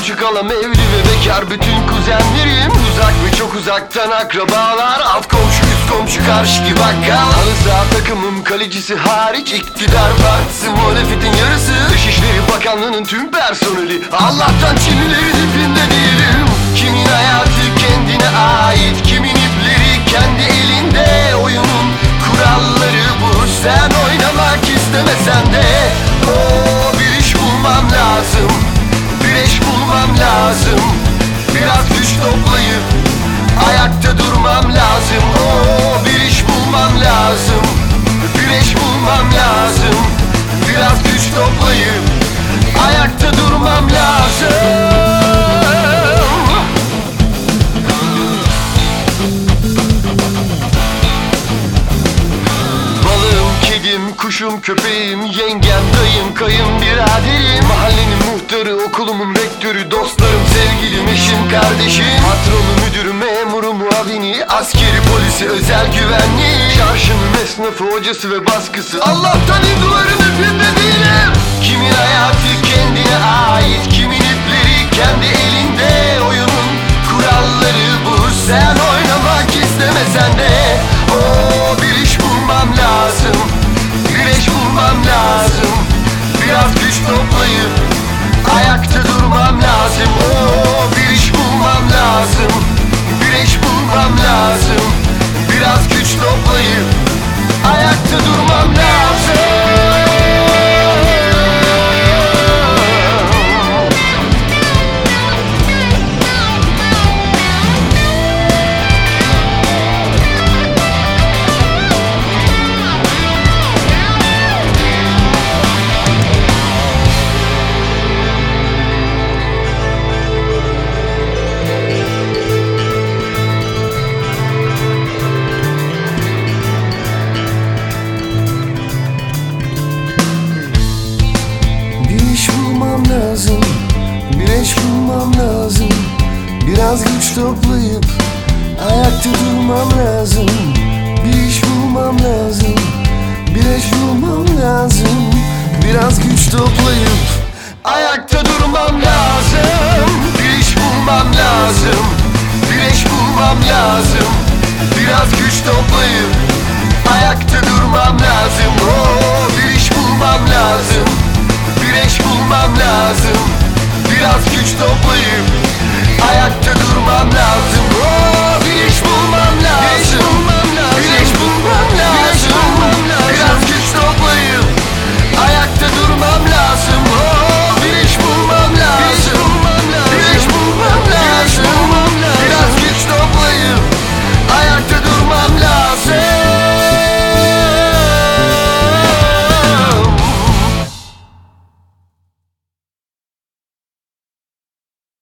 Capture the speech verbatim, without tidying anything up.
Çocuk alam evli ve bekar bütün kuzenlerim. Uzak ve çok uzaktan akrabalar. Alt komşu üst komşu karşıki bakkal. Halı saha takımım kalecisi hariç iktidar partisi muhalefetin yarısı. Dışişleri Bakanlığı'nın tüm personeli. Allah'tan Çinlilerin ipinde değilim. Kimin hayatı kendine ait, kimin ipleri kendi elinde. Oyunun kuralları bu, sen oynamak istemesen de. Oo, bir iş bulmam lazım, bir eş bulmam lazım. Biraz güç toplayıp ayakta durmam lazım. Oo, bir iş bulmam lazım, bir eş bulmam lazım. Biraz güç toplayıp ayakta durmam lazım. Kuşum, köpeğim, yengem, dayım, kayın, biraderim. Mahallenin muhtarı, okulumun rektörü, dostlarım, sevgilim, eşim, kardeşim. Patronu, müdürü, memuru, muavini, askeri, polisi, özel güvenliği. Çarşının esnafı, hocası ve baskısı. Allah'tan hinduların ipinde değilim. Kimin hayatı kendine ait, kimin ipleri kendi elinde. Oyunun kuralları bu, sen oynamak istemesen de. Oo, bir iş bulmam lazım, güneş bulmam lazım. Biraz güç toplayıp ayakta durmam lazım. Oo, bir iş bulmam lazım, bir eş bulmam lazım. Biraz güç toplayıp ayakta durmam lazım. Biraz güç toplayıp ayakta durmam lazım. Bir iş bulmam lazım, bir eş bulmam lazım. Biraz güç toplayıp ayakta durmam lazım. Bir iş bulmam lazım, bir eş bulmam lazım. Biraz güç toplayıp ayakta durmam lazım.